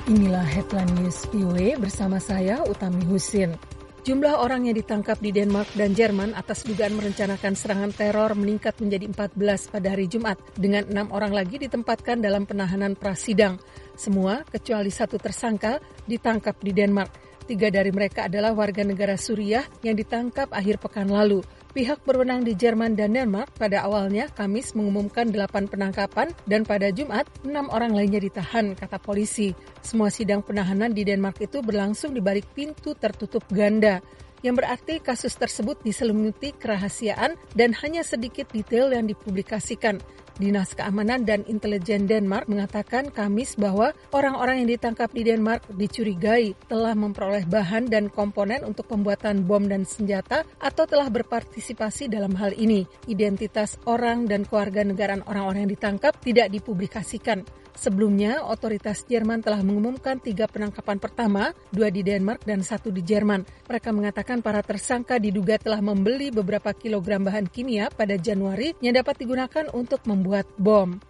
Inilah Headline News VOA bersama saya, Utami Husin. Jumlah orang yang ditangkap di Denmark dan Jerman atas dugaan merencanakan serangan teror meningkat menjadi 14 pada hari Jumat, dengan 6 orang lagi ditempatkan dalam penahanan prasidang. Semua, kecuali satu tersangka, ditangkap di Denmark. 3 dari mereka adalah warga negara Suriah yang ditangkap akhir pekan lalu. Pihak berwenang di Jerman dan Denmark pada awalnya Kamis mengumumkan 8 penangkapan dan pada Jumat 6 orang lainnya ditahan, kata polisi. Semua sidang penahanan di Denmark itu berlangsung di balik pintu tertutup ganda, yang berarti kasus tersebut diselimuti kerahasiaan dan hanya sedikit detail yang dipublikasikan. Dinas Keamanan dan Intelijen Denmark mengatakan Kamis bahwa orang-orang yang ditangkap di Denmark dicurigai telah memperoleh bahan dan komponen untuk pembuatan bom dan senjata atau telah berpartisipasi dalam hal ini. Identitas orang dan kewarganegaraan orang-orang yang ditangkap tidak dipublikasikan. Sebelumnya, otoritas Jerman telah mengumumkan 3 penangkapan pertama, 2 di Denmark dan 1 di Jerman. Mereka mengatakan para tersangka diduga telah membeli beberapa kilogram bahan kimia pada Januari yang dapat digunakan untuk membuat bom.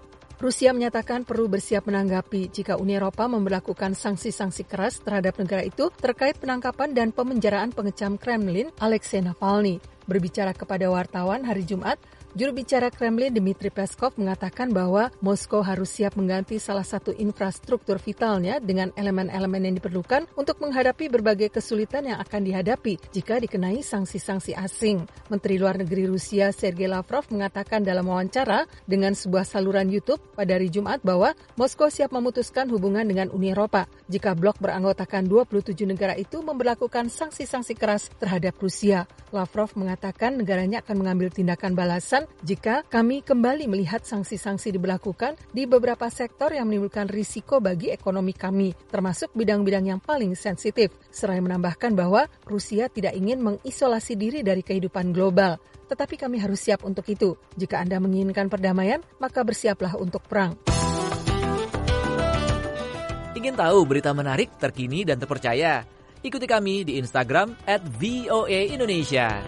Rusia menyatakan perlu bersiap menanggapi jika Uni Eropa memberlakukan sanksi-sanksi keras terhadap negara itu terkait penangkapan dan pemenjaraan pengecam Kremlin Alexei Navalny. Berbicara kepada wartawan hari Jumat, juru bicara Kremlin Dmitry Peskov mengatakan bahwa Moskow harus siap mengganti salah satu infrastruktur vitalnya dengan elemen-elemen yang diperlukan untuk menghadapi berbagai kesulitan yang akan dihadapi jika dikenai sanksi-sanksi asing. Menteri Luar Negeri Rusia Sergei Lavrov mengatakan dalam wawancara dengan sebuah saluran YouTube pada hari Jumat bahwa Moskow siap memutuskan hubungan dengan Uni Eropa jika blok beranggotakan 27 negara itu memberlakukan sanksi-sanksi keras terhadap Rusia. Lavrov mengatakan negaranya akan mengambil tindakan balasan jika kami kembali melihat sanksi-sanksi diberlakukan di beberapa sektor yang menimbulkan risiko bagi ekonomi kami, termasuk bidang-bidang yang paling sensitif. Seraya menambahkan bahwa Rusia tidak ingin mengisolasi diri dari kehidupan global, tetapi kami harus siap untuk itu. Jika Anda menginginkan perdamaian, maka bersiaplah untuk perang. Ingin tahu berita menarik, terkini, dan terpercaya? Ikuti kami di Instagram @voaindonesia.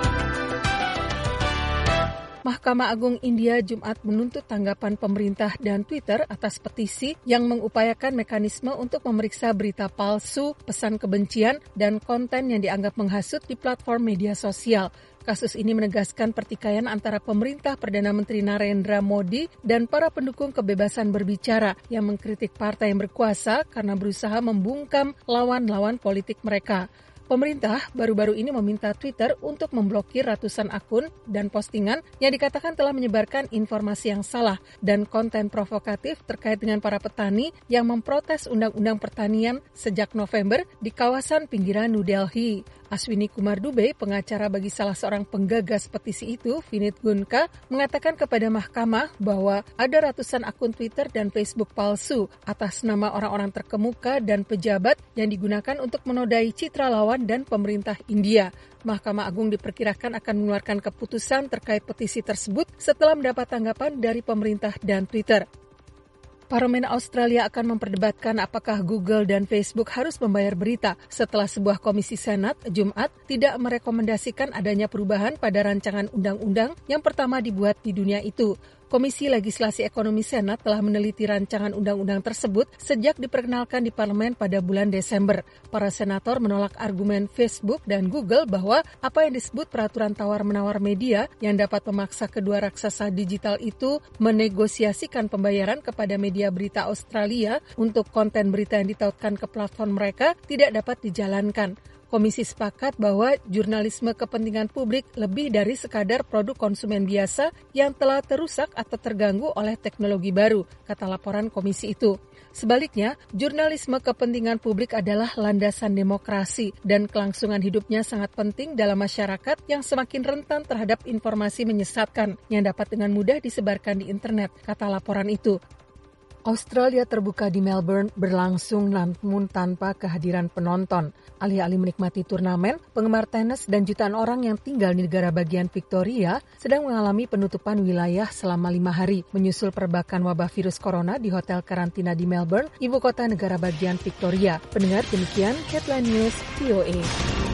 Mahkamah Agung India Jumat menuntut tanggapan pemerintah dan Twitter atas petisi yang mengupayakan mekanisme untuk memeriksa berita palsu, pesan kebencian, dan konten yang dianggap menghasut di platform media sosial. Kasus ini menegaskan pertikaian antara pemerintah Perdana Menteri Narendra Modi dan para pendukung kebebasan berbicara yang mengkritik partai yang berkuasa karena berusaha membungkam lawan-lawan politik mereka. Pemerintah baru-baru ini meminta Twitter untuk memblokir ratusan akun dan postingan yang dikatakan telah menyebarkan informasi yang salah dan konten provokatif terkait dengan para petani yang memprotes Undang-Undang Pertanian sejak November di kawasan pinggiran New Delhi. Aswini Kumar Dubey, pengacara bagi salah seorang penggagas petisi itu, Vinit Gunka, mengatakan kepada mahkamah bahwa ada ratusan akun Twitter dan Facebook palsu atas nama orang-orang terkemuka dan pejabat yang digunakan untuk menodai citra lawan dan pemerintah India. Mahkamah Agung diperkirakan akan mengeluarkan keputusan terkait petisi tersebut setelah mendapat tanggapan dari pemerintah dan Twitter. Parlemen Australia akan memperdebatkan apakah Google dan Facebook harus membayar berita setelah sebuah komisi Senat Jumat tidak merekomendasikan adanya perubahan pada rancangan undang-undang yang pertama dibuat di dunia itu. Komisi Legislasi Ekonomi Senat telah meneliti rancangan undang-undang tersebut sejak diperkenalkan di parlemen pada bulan Desember. Para senator menolak argumen Facebook dan Google bahwa apa yang disebut peraturan tawar-menawar media yang dapat memaksa kedua raksasa digital itu menegosiasikan pembayaran kepada media berita Australia untuk konten berita yang ditautkan ke platform mereka tidak dapat dijalankan. Komisi sepakat bahwa jurnalisme kepentingan publik lebih dari sekadar produk konsumen biasa yang telah terusak atau terganggu oleh teknologi baru, kata laporan komisi itu. Sebaliknya, jurnalisme kepentingan publik adalah landasan demokrasi dan kelangsungan hidupnya sangat penting dalam masyarakat yang semakin rentan terhadap informasi menyesatkan yang dapat dengan mudah disebarkan di internet, kata laporan itu. Australia terbuka di Melbourne berlangsung namun tanpa kehadiran penonton. Alih-alih menikmati turnamen, penggemar tenis dan jutaan orang yang tinggal di negara bagian Victoria sedang mengalami penutupan wilayah selama 5 hari menyusul perbakan wabah virus corona di hotel karantina di Melbourne, ibu kota negara bagian Victoria. Pendengar, demikian Headline News VOA.